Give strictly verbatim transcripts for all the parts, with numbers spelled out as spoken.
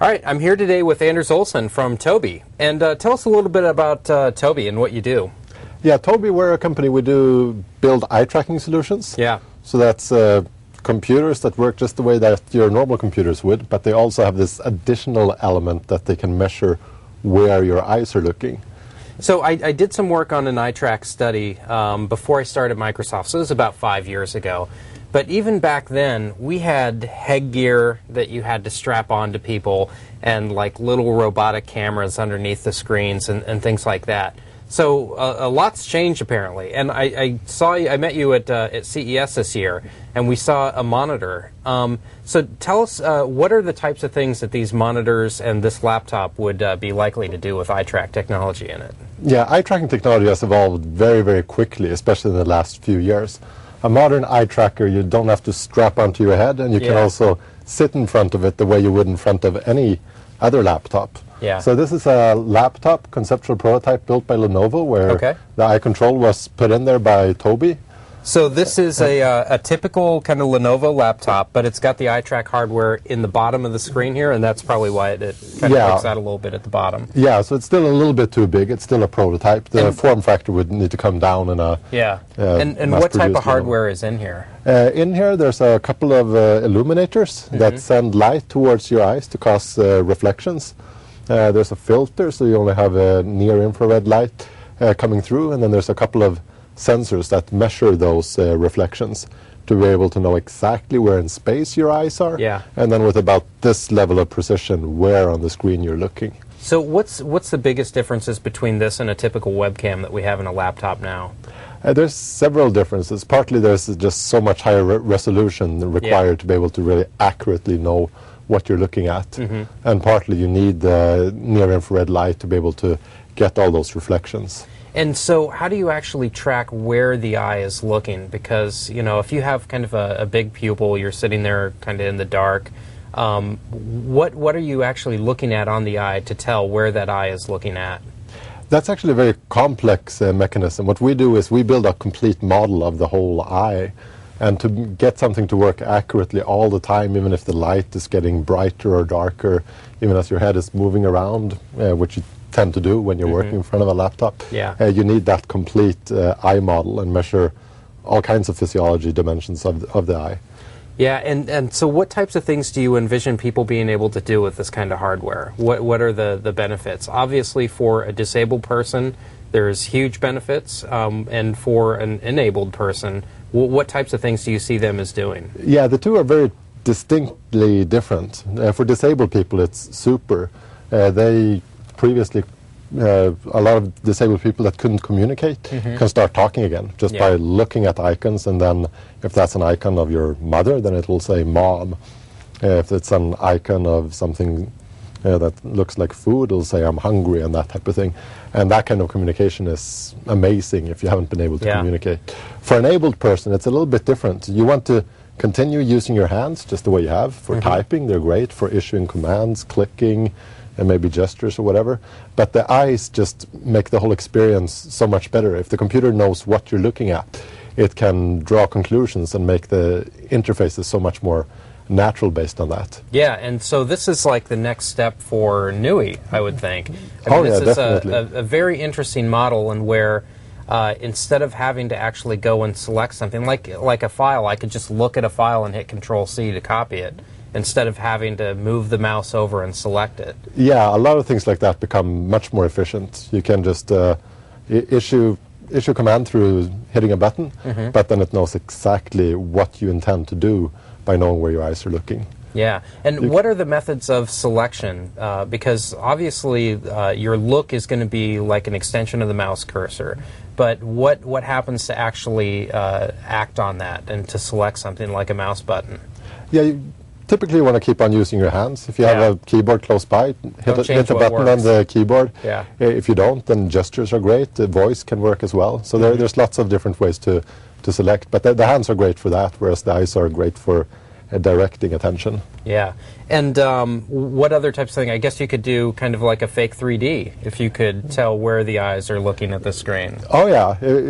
All right, I'm here today with Anders Olsen from Tobii. And uh, tell us a little bit about uh, Tobii and what you do. Yeah, Tobii, we're a company. We do build eye tracking solutions. Yeah. So that's uh, computers that work just the way that your normal computers would, but they also have this additional element that they can measure where your eyes are looking. So I, I did some work on an eye track study um, before I started Microsoft, so this was about five years ago. But even back then, we had headgear that you had to strap on to people and like little robotic cameras underneath the screens and, and things like that. So uh, a lot's changed apparently. And I, I saw you, I met you at, uh, at C E S this year, and we saw a monitor. Um, so tell us, uh, what are the types of things that these monitors and this laptop would uh, be likely to do with eye track technology in it? Yeah, eye tracking technology has evolved very, very quickly, especially in the last few years. A modern eye tracker, you don't have to strap onto your head, and you yeah. can also sit in front of it the way you would in front of any other laptop. Yeah. So this is a laptop conceptual prototype built by Lenovo, where okay. the eye control was put in there by Tobii. So this is a, uh, a typical kind of Lenovo laptop, but it's got the eye track hardware in the bottom of the screen here, and that's probably why it, it kind yeah. of sticks out a little bit at the bottom. Yeah, so it's still a little bit too big. It's still a prototype. The and form factor would need to come down in a yeah. Uh, and and what type of hardware level. is in here? Uh, in here, there's a couple of uh, illuminators mm-hmm. that send light towards your eyes to cause uh, reflections. Uh, there's a filter, so you only have a near-infrared light uh, coming through, and then there's a couple of sensors that measure those uh, reflections to be able to know exactly where in space your eyes are, yeah. and then with about this level of precision, where on the screen you're looking. So what's what's the biggest differences between this and a typical webcam that we have in a laptop now? Uh, there's several differences. Partly there's just so much higher re resolution required yeah. to be able to really accurately know what you're looking at, mm-hmm. and partly you need the near-infrared light to be able to get all those reflections. And so how do you actually track where the eye is looking? Because, you know, if you have kind of a, a big pupil, you're sitting there kind of in the dark, um, what, what are you actually looking at on the eye to tell where that eye is looking at? That's actually a very complex uh, mechanism. What we do is we build a complete model of the whole eye, and to get something to work accurately all the time, even if the light is getting brighter or darker, even as your head is moving around, uh, which you tend to do when you're mm-hmm. working in front of a laptop, yeah. uh, you need that complete uh, eye model and measure all kinds of physiology dimensions of the, of the eye. Yeah, and, and so what types of things do you envision people being able to do with this kind of hardware? What, what are the, the benefits? Obviously, for a disabled person, there's huge benefits, um, and for an enabled person, w what types of things do you see them as doing? Yeah, the two are very distinctly different. Uh, for disabled people, it's super. Uh, they previously, uh, a lot of disabled people that couldn't communicate mm-hmm. can start talking again just yeah. by looking at icons, and then if that's an icon of your mother, then it will say mom. Uh, if it's an icon of something uh, that looks like food, it'll say I'm hungry, and that type of thing. And that kind of communication is amazing if you haven't been able to yeah. communicate. For an abled person, it's a little bit different. You want to continue using your hands just the way you have. For mm-hmm. typing, they're great. For issuing commands, clicking, and maybe gestures or whatever. But the eyes just make the whole experience so much better. If the computer knows what you're looking at, it can draw conclusions and make the interfaces so much more natural based on that. Yeah, and so this is like the next step for N U I, I would think. I mean, oh, this yeah, is definitely. A, a, a very interesting model, and where uh, instead of having to actually go and select something, like, like a file, I could just look at a file and hit control C to copy it, instead of having to move the mouse over and select it. Yeah, a lot of things like that become much more efficient. You can just uh, I issue issue command through hitting a button, mm-hmm. but then it knows exactly what you intend to do by knowing where your eyes are looking. Yeah, and you what are the methods of selection? Uh, because obviously uh, your look is going to be like an extension of the mouse cursor, but what, what happens to actually uh, act on that and to select something like a mouse button? Yeah, you typically you want to keep on using your hands. If you yeah. have a keyboard close by, hit a, hit a button on the keyboard. Yeah. If you don't, then gestures are great. The voice can work as well. So mm-hmm. there, there's lots of different ways to, to select. But the, the hands are great for that, whereas the eyes are great for uh, directing attention. Yeah. And um, what other types of thing? I guess you could do kind of like a fake three D if you could tell where the eyes are looking at the screen. Oh, yeah. It, it,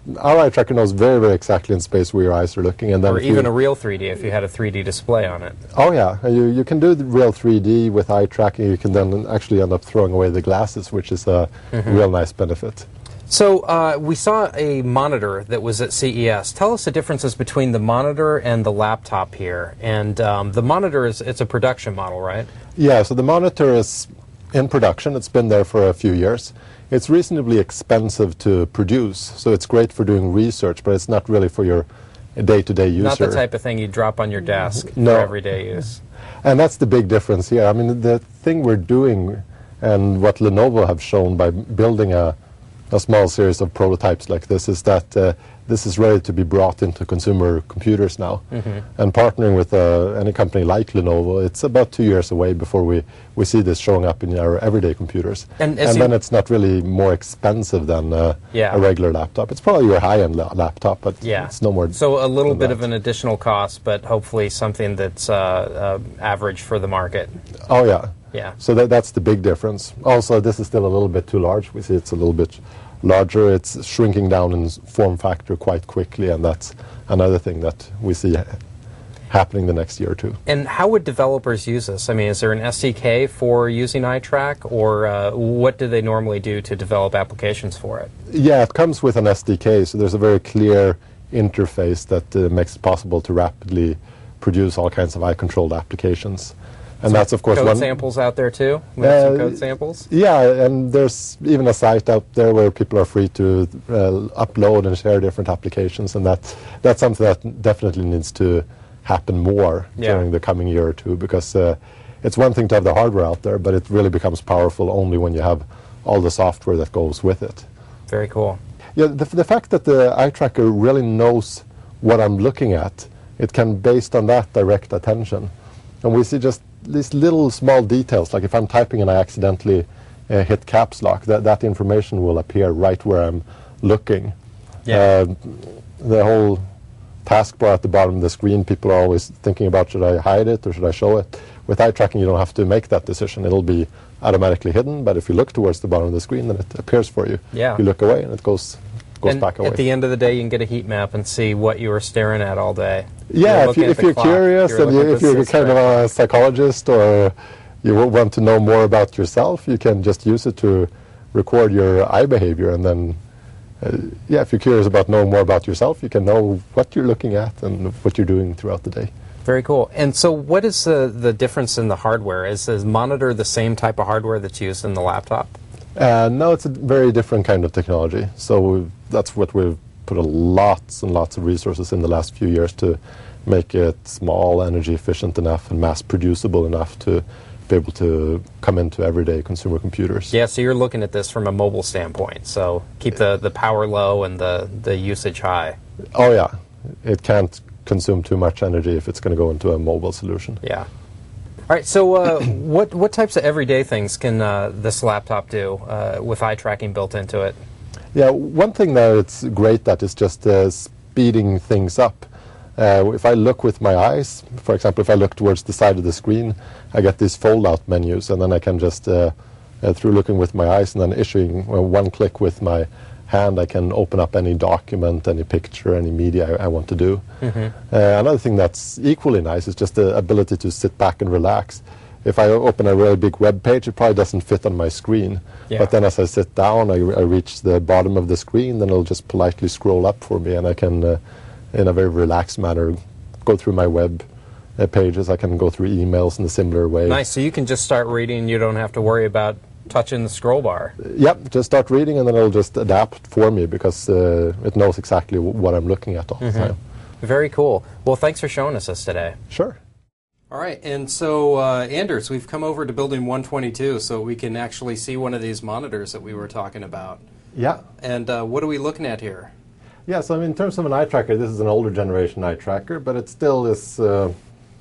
our eye tracker knows very, very exactly in space where your eyes are looking. And then or if even you, a real three D if you had a three D display on it. Oh yeah, you, you can do the real three D with eye tracking. You can then actually end up throwing away the glasses, which is a mm-hmm. real nice benefit. So uh, we saw a monitor that was at C E S. Tell us the differences between the monitor and the laptop here. And um, the monitor is it's a production model, right? Yeah, so the monitor is in production. It's been there for a few years. It's reasonably expensive to produce, so it's great for doing research, but it's not really for your day-to-day user. Not the type of thing you drop on your desk no. for everyday use. And that's the big difference here. I mean, the thing we're doing and what Lenovo have shown by building a a small series of prototypes like this is that uh, this is ready to be brought into consumer computers now. Mm-hmm. And partnering with uh, any company like Lenovo, it's about two years away before we, we see this showing up in our everyday computers. And, and then it's not really more expensive than uh, yeah. a regular laptop. It's probably your high-end la laptop, but yeah. it's no more. So a little bit that. of an additional cost, but hopefully something that's uh, uh, average for the market. Oh, yeah. Yeah. So that, that's the big difference. Also, this is still a little bit too large. We see it's a little bit larger. It's shrinking down in form factor quite quickly, and that's another thing that we see ha happening the next year or two. And how would developers use this? I mean, is there an S D K for using eye track, or uh, what do they normally do to develop applications for it? Yeah, it comes with an S D K, so there's a very clear interface that uh, makes it possible to rapidly produce all kinds of eye-controlled applications. And some that's, of course, code one samples out there too. We have uh, some code samples. Yeah, and there's even a site out there where people are free to uh, upload and share different applications, and that that's something that definitely needs to happen more yeah. during the coming year or two, because uh, it's one thing to have the hardware out there, but it really becomes powerful only when you have all the software that goes with it. Very cool. Yeah, the, the fact that the eye tracker really knows what I'm looking at, it can, based on that, direct attention. And we see just these little small details, like if I'm typing and I accidentally uh, hit caps lock, that, that information will appear right where I'm looking. Yeah. Uh, the whole taskbar at the bottom of the screen, people are always thinking about, should I hide it or should I show it? With eye tracking, you don't have to make that decision. It'll be automatically hidden, but if you look towards the bottom of the screen, then it appears for you. Yeah. You look away and it goes goes and back away. At the end of the day, you can get a heat map and see what you were staring at all day. Yeah, you're if, you, if you're clock, curious you're and you, if you're kind of a psychologist or you want to know more about yourself, you can just use it to record your eye behavior. And then, uh, yeah, if you're curious about knowing more about yourself, you can know what you're looking at and what you're doing throughout the day. Very cool. And so what is the, the difference in the hardware? Is the monitor the same type of hardware that's used in the laptop? Uh, no, it's a very different kind of technology. So we've, that's what we've put a lots and lots of resources in the last few years to make it small, energy efficient enough, and mass producible enough to be able to come into everyday consumer computers. Yeah, so you're looking at this from a mobile standpoint. So keep the, the power low and the, the usage high. Oh, yeah. It can't consume too much energy if it's going to go into a mobile solution. Yeah. All right, so uh, what, what types of everyday things can uh, this laptop do uh, with eye tracking built into it? Yeah, one thing that it's great at is just uh, speeding things up. Uh, if I look with my eyes, for example, if I look towards the side of the screen, I get these fold-out menus, and then I can just, uh, uh, through looking with my eyes and then issuing uh, one click with my hand, I can open up any document, any picture, any media I, I want to do. Mm-hmm. uh, another thing that's equally nice is just the ability to sit back and relax. If I open a really big web page, it probably doesn't fit on my screen. Yeah. But then as I sit down, I, I reach the bottom of the screen, then it'll just politely scroll up for me, and I can, uh, in a very relaxed manner, go through my web uh, pages. I can go through emails in a similar way. Nice, so you can just start reading, you don't have to worry about touching the scroll bar. Yep, just start reading and then it'll just adapt for me because uh, it knows exactly w what I'm looking at all the mm-hmm. time. Very cool. Well, thanks for showing us this today. Sure. All right, and so uh, Anders, we've come over to building one twenty-two so we can actually see one of these monitors that we were talking about. Yeah. And uh, what are we looking at here? Yeah, so I mean, in terms of an eye tracker, this is an older generation eye tracker, but it still is a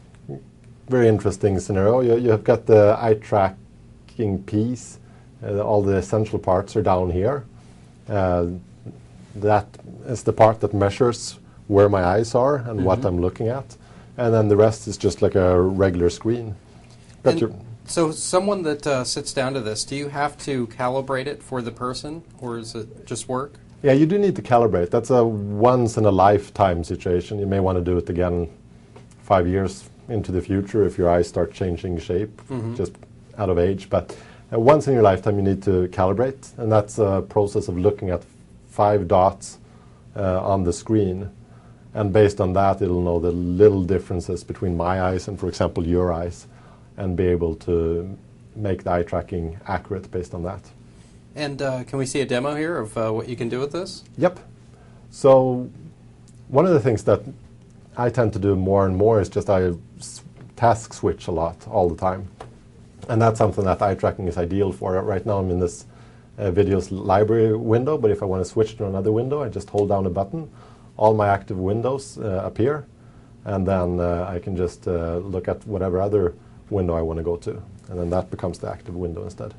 very interesting scenario. You, you have got the eye tracking piece. Uh, all the essential parts are down here. Uh, that is the part that measures where my eyes are and mm-hmm. what I'm looking at. And then the rest is just like a regular screen. And so someone that uh, sits down to this, do you have to calibrate it for the person, or does it just work? Yeah, you do need to calibrate. That's a once-in-a-lifetime situation. You may want to do it again five years into the future if your eyes start changing shape, mm-hmm. just out of age. But uh, once in your lifetime, you need to calibrate, and that's a process of looking at five dots uh, on the screen. And based on that, it'll know the little differences between my eyes and, for example, your eyes, and be able to make the eye tracking accurate based on that. And uh, can we see a demo here of uh, what you can do with this? Yep. So one of the things that I tend to do more and more is just I s- task switch a lot all the time. And that's something that eye tracking is ideal for. Right now I'm in this uh, videos library window, but if I want to switch to another window, I just hold down a button. All my active windows uh, appear, and then uh, I can just uh, look at whatever other window I want to go to. And then that becomes the active window instead.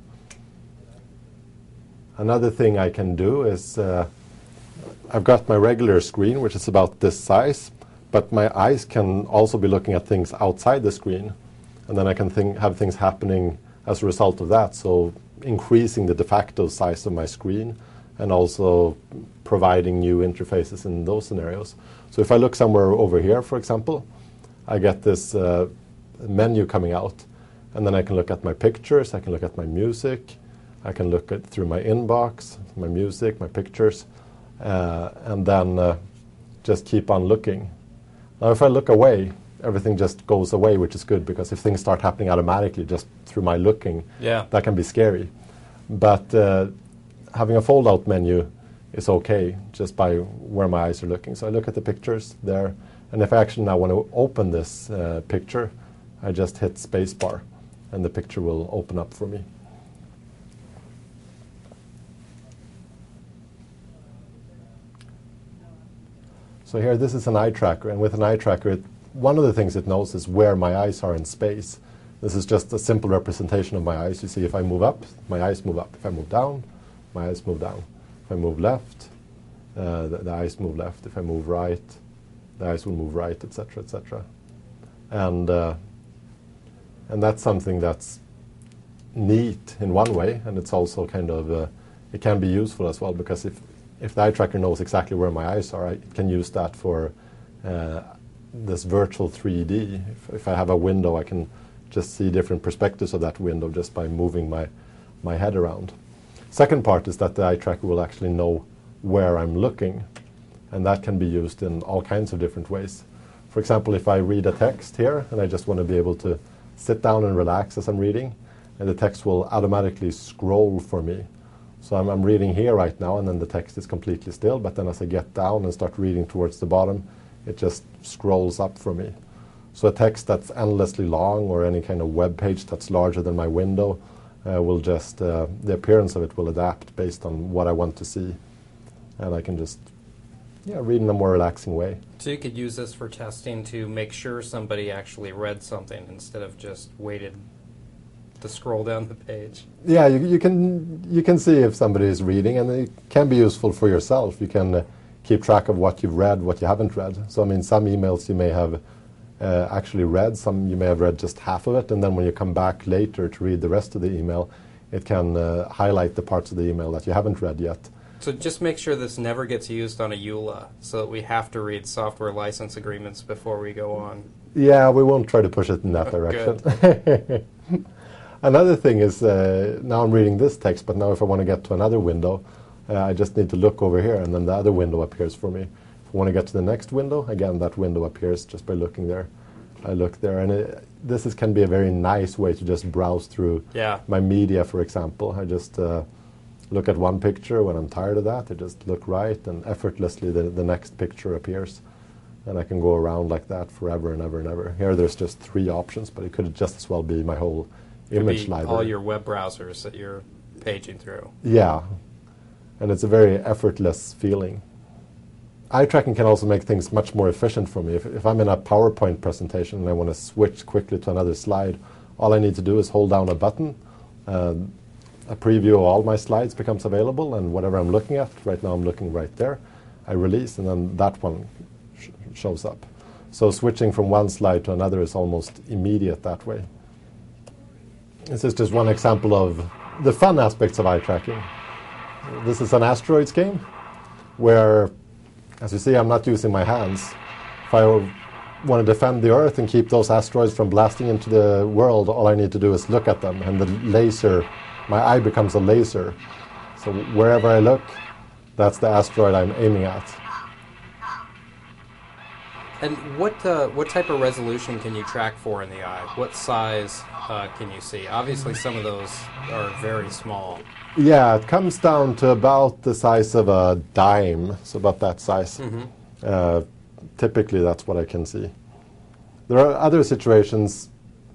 Another thing I can do is uh, I've got my regular screen, which is about this size, but my eyes can also be looking at things outside the screen. And then I can think, have things happening as a result of that, so increasing the de facto size of my screen and also providing new interfaces in those scenarios. So if I look somewhere over here, for example, I get this uh, menu coming out, and then I can look at my pictures, I can look at my music, I can look at through my inbox, my music, my pictures, uh, and then uh, just keep on looking. Now if I look away, everything just goes away, which is good, because if things start happening automatically just through my looking, yeah. that can be scary. But uh, having a fold-out menu is okay, just by where my eyes are looking. So I look at the pictures there, and if I actually now want to open this uh, picture, I just hit spacebar, and the picture will open up for me. So here, this is an eye tracker, and with an eye tracker, it, one of the things it knows is where my eyes are in space. This is just a simple representation of my eyes. You see, if I move up, my eyes move up. If I move down, my eyes move down. If I move left, uh, the, the eyes move left. If I move right, the eyes will move right, et cetera, et cetera. And uh, and that's something that's neat in one way, and it's also kind of uh, it can be useful as well, because if if the eye tracker knows exactly where my eyes are, I can use that for uh, this virtual three D. If, if I have a window, I can just see different perspectives of that window just by moving my, my head around. Second part is that the eye tracker will actually know where I'm looking, and that can be used in all kinds of different ways. For example, if I read a text here and I just want to be able to sit down and relax as I'm reading, and the text will automatically scroll for me. So I'm, I'm reading here right now, and then the text is completely still, but then as I get down and start reading towards the bottom, it just scrolls up for me. So a text that's endlessly long, or any kind of web page that's larger than my window, uh, will just, uh, the appearance of it will adapt based on what I want to see. And I can just yeah, read in a more relaxing way. So you could use this for testing to make sure somebody actually read something instead of just waited to scroll down the page. Yeah, you, you can you can see if somebody is reading, and it can be useful for yourself. You can uh, keep track of what you've read, what you haven't read. So I mean, some emails you may have uh, actually read, some you may have read just half of it, and then when you come back later to read the rest of the email, it can uh, highlight the parts of the email that you haven't read yet. So just make sure this never gets used on a E U L A, so that we have to read software license agreements before we go on. Yeah, we won't try to push it in that Oh, direction. Another thing is, uh, now I'm reading this text, but now if I want to get to another window, uh, I just need to look over here, and then the other window appears for me. If I want to get to the next window, again, that window appears just by looking there. I look there, and it, this is, can be a very nice way to just browse through Yeah. my media, for example. I just uh, look at one picture. When I'm tired of that, I just look right, and effortlessly the, the next picture appears. And I can go around like that forever and ever and ever. Here there's just three options, but it could just as well be my whole image Could be library. all your web browsers that you're paging through. Yeah, and it's a very effortless feeling. Eye tracking can also make things much more efficient for me. If, if I'm in a PowerPoint presentation and I want to switch quickly to another slide, all I need to do is hold down a button. Uh, a preview of all my slides becomes available, and whatever I'm looking at, right now I'm looking right there, I release, and then that one sh shows up. So switching from one slide to another is almost immediate that way. This is just one example of the fun aspects of eye tracking. This is an asteroids game. where, as you see, I'm not using my hands. If I want to defend the Earth and keep those asteroids from blasting into the world, all I need to do is look at them, and the laser, my eye becomes a laser. So wherever I look, that's the asteroid I'm aiming at. And what uh, what type of resolution can you track for in the eye? What size uh, can you see? Obviously, some of those are very small. Yeah, it comes down to about the size of a dime, so about that size. Mm-hmm. Uh, typically, that's what I can see. There are other situations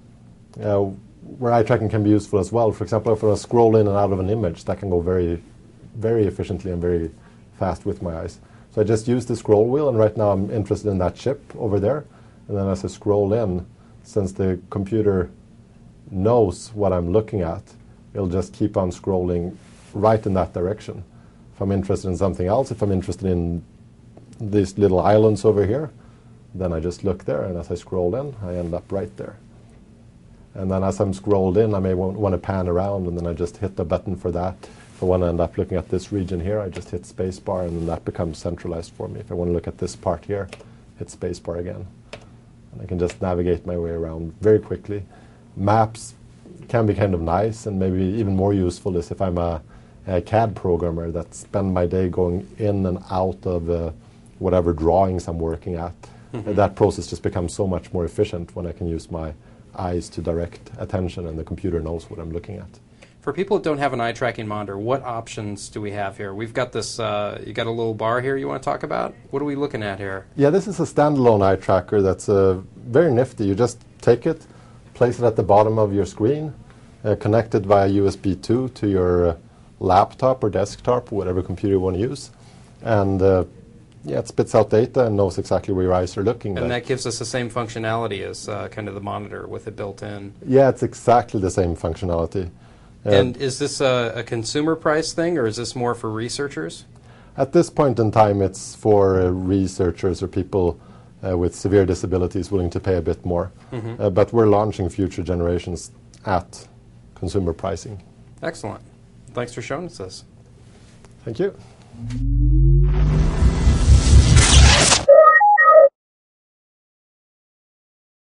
uh, where eye tracking can be useful as well. For example, if I scroll in and out of an image, that can go very, very efficiently and very fast with my eyes. So I just use the scroll wheel, and right now I'm interested in that chip over there. And then as I scroll in, since the computer knows what I'm looking at, it'll just keep on scrolling right in that direction. If I'm interested in something else, if I'm interested in these little islands over here, then I just look there, and as I scroll in, I end up right there. And then as I'm scrolled in, I may want, want to pan around, and then I just hit the button for that. If I want to end up looking at this region here, I just hit spacebar, and then that becomes centralized for me. If I want to look at this part here, hit spacebar again. And I can just navigate my way around very quickly. Maps can be kind of nice, and maybe even more useful is if I'm a, a C A D programmer that spend my day going in and out of uh, whatever drawings I'm working at. Mm-hmm. That process just becomes so much more efficient when I can use my eyes to direct attention, and the computer knows what I'm looking at. For people that don't have an eye tracking monitor, what options do we have here? We've got this, uh, you got a little bar here you want to talk about? What are we looking at here? Yeah, this is a standalone eye tracker that's uh, very nifty. You just take it, place it at the bottom of your screen, uh, connect it via U S B two to your uh, laptop or desktop, or whatever computer you want to use. And uh, yeah, it spits out data and knows exactly where your eyes are looking. And that gives us the same functionality as uh, kind of the monitor with it built in. Yeah, it's exactly the same functionality. Uh, and is this a, a consumer price thing, or is this more for researchers? At this point in time, it's for uh, researchers or people uh, with severe disabilities willing to pay a bit more. Mm-hmm. uh, but we're launching future generations at consumer pricing. Excellent. Thanks for showing us this. Thank you.